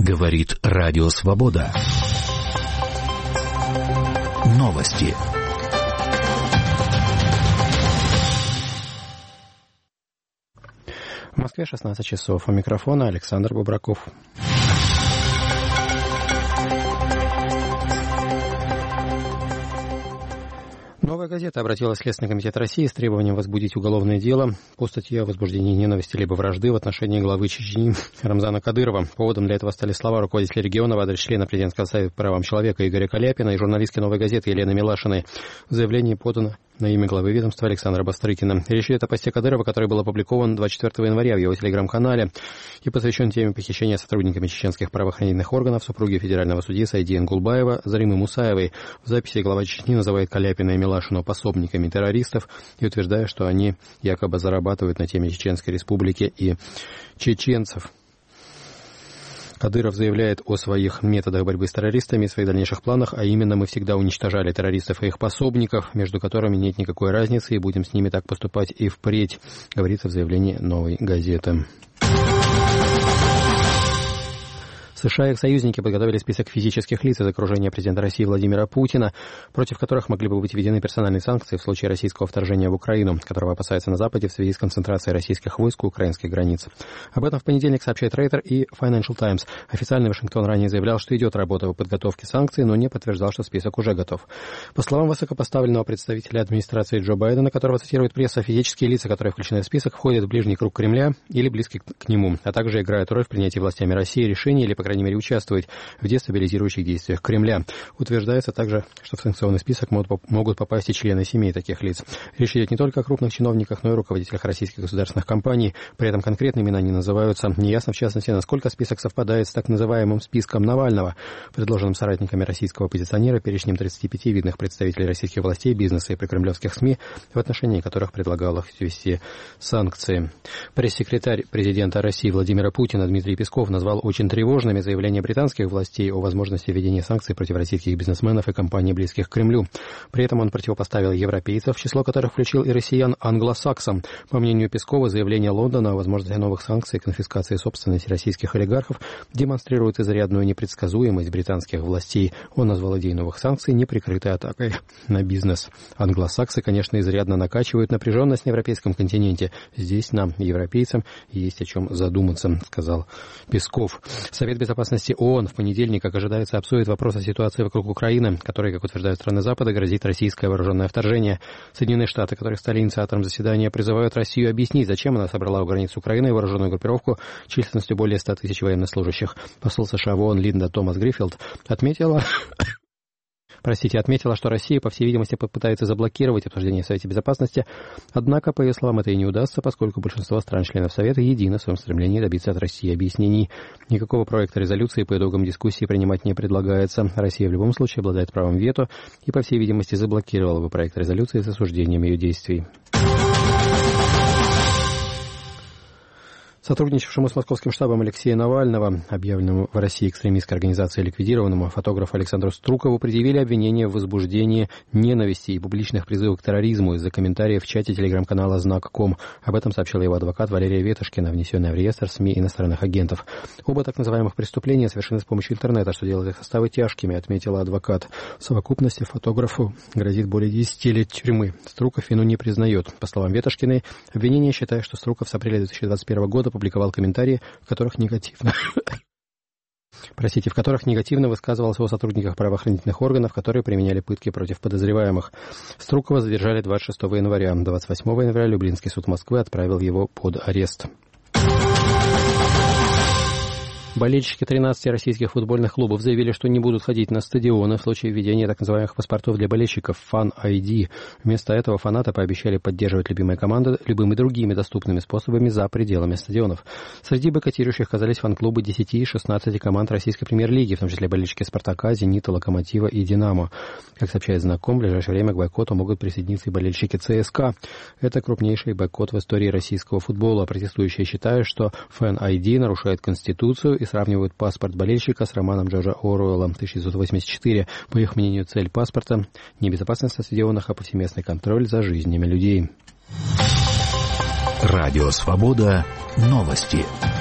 Говорит Радио Свобода. Новости. В Москве 16 часов. У микрофона Александр Бубраков. «Новая газета» обратилась в Следственный комитет России с требованием возбудить уголовное дело по статье о возбуждении ненависти либо вражды в отношении главы Чечни Рамзана Кадырова. Поводом для этого стали слова руководителя региона в адрес члена Президентского совета по правам человека Игоря Каляпина и журналистки «Новой газеты» Елены Милашиной. В заявлении подано на имя главы ведомства Александра Бастрыкина. Речь идет о посте Кадырова, который был опубликован 24 января в его телеграм-канале и посвящен теме похищения сотрудниками чеченских правоохранительных органов супруги федерального судьи Сайди Энгулбаева Заримы Мусаевой. В записи глава Чечни называет Каляпина и Милашину пособниками террористов и утверждает, что они якобы зарабатывают на теме Чеченской Республики и чеченцев. Кадыров заявляет о своих методах борьбы с террористами и своих дальнейших планах, а именно: мы всегда уничтожали террористов и их пособников, между которыми нет никакой разницы, и будем с ними так поступать и впредь, говорится в заявлении «Новой газеты». США и их союзники подготовили список физических лиц из окружения президента России Владимира Путина, против которых могли бы быть введены персональные санкции в случае российского вторжения в Украину, которого опасаются на Западе в связи с концентрацией российских войск у украинских границ. Об этом в понедельник сообщает Рейтер и Financial Times. Официальный Вашингтон ранее заявлял, что идет работа по подготовке санкций, но не подтверждал, что список уже готов. По словам высокопоставленного представителя администрации Джо Байдена, которого цитирует пресса, физические лица, которые включены в список, входят в ближний круг Кремля или близкий к нему, а также играют роль в принятии властями России решений или, по крайней мере, участвовать в дестабилизирующих действиях Кремля. Утверждается также, что в санкционный список могут попасть и члены семей таких лиц. Речь идет не только о крупных чиновниках, но и руководителях российских государственных компаний. При этом конкретные имена не называются. Неясно, в частности, насколько список совпадает с так называемым списком Навального, предложенным соратниками российского оппозиционера, перечнем 35 видных представителей российских властей, бизнеса и прокремлевских СМИ, в отношении которых предлагалось ввести санкции. Пресс-секретарь президента России Владимира Путина Дмитрий Песков назвал очень тревожными заявления британских властей о возможности введения санкций против российских бизнесменов и компаний, близких к Кремлю. При этом он противопоставил европейцев, в число которых включил и россиян, англосаксам. По мнению Пескова, заявление Лондона о возможности новых санкций и конфискации собственности российских олигархов демонстрирует изрядную непредсказуемость британских властей. Он назвал идею новых санкций неприкрытой атакой на бизнес. Англосаксы, конечно, изрядно накачивают напряженность на европейском континенте. Здесь нам, европейцам, есть о чем задуматься, сказал Песков. Совет безопасности ООН в понедельник, как ожидается, обсудит вопрос о ситуации вокруг Украины, которой, как утверждают страны Запада, грозит российское вооруженное вторжение. Соединенные Штаты, которые стали инициатором заседания, призывают Россию объяснить, зачем она собрала у границ Украины вооруженную группировку численностью более 100 тысяч военнослужащих. Посол США в ООН Линда Томас Гриффилд отметила, что Россия, по всей видимости, попытается заблокировать обсуждение в Совете Безопасности. Однако, по ее словам, это и не удастся, поскольку большинство стран-членов Совета едины в своем стремлении добиться от России объяснений. Никакого проекта резолюции по итогам дискуссии принимать не предлагается. Россия в любом случае обладает правом вето и, по всей видимости, заблокировала бы проект резолюции с осуждением ее действий. Сотрудничавшему с московским штабом Алексея Навального, объявленному в России экстремистской организацией ликвидированному, фотографу Александру Струкову предъявили обвинение в возбуждении ненависти и публичных призывов к терроризму из-за комментариев в чате телеграм-канала «Знак.ком». Об этом сообщила его адвокат Валерия Ветошкина, внесенная в реестр СМИ иностранных агентов. Оба так называемых преступления совершены с помощью интернета, что делает их составы тяжкими, отметила адвокат. В совокупности фотографу грозит более 10 лет тюрьмы. Струков вину не признает. По словам Ветошкиной, обвинение считает, что Струков с апреля 2021 года публиковал комментарии, в которых негативно высказывался о сотрудниках правоохранительных органов, которые применяли пытки против подозреваемых. Струкова задержали 26 января. 28 января Люблинский суд Москвы отправил его под арест. Болельщики 13 российских футбольных клубов заявили, что не будут ходить на стадионы в случае введения так называемых паспортов для болельщиков Fan ID. Вместо этого фанаты пообещали поддерживать любимые команды любыми другими доступными способами за пределами стадионов. Среди бойкотирующих оказались фан-клубы 10 и 16 команд российской премьер-лиги, в том числе болельщики «Спартака», «Зенита», «Локомотива» и «Динамо». Как сообщает Знаком, в ближайшее время к бойкоту могут присоединиться и болельщики ЦСКА. Это крупнейший бойкот в истории российского футбола. Протестующие считают, что Fan ID нарушает Конституцию и сравнивают паспорт болельщика с романом Джорджа Оруэлла 1984. По их мнению, цель паспорта – не безопасность на стадионах, а повсеместный контроль за жизнями людей. Радио «Свобода». Новости.